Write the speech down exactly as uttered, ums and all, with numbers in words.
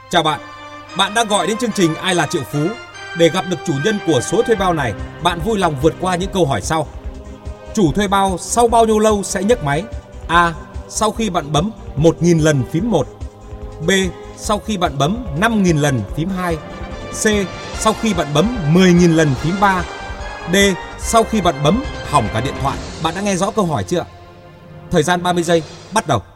Chào bạn, bạn đang gọi đến chương trình Ai là triệu phú. Để gặp được chủ nhân của số thuê bao này, bạn vui lòng vượt qua những câu hỏi sau. Chủ thuê bao sau bao nhiêu lâu sẽ nhấc máy? A. Sau khi bạn bấm một nghìn lần phím một. B. Sau khi bạn bấm năm nghìn lần phím hai. C. Sau khi bạn bấm mười nghìn lần phím ba. D. Sau khi bạn bấm hỏng cả điện thoại. Bạn đã nghe rõ câu hỏi chưa? Thời gian ba mươi giây, bắt đầu.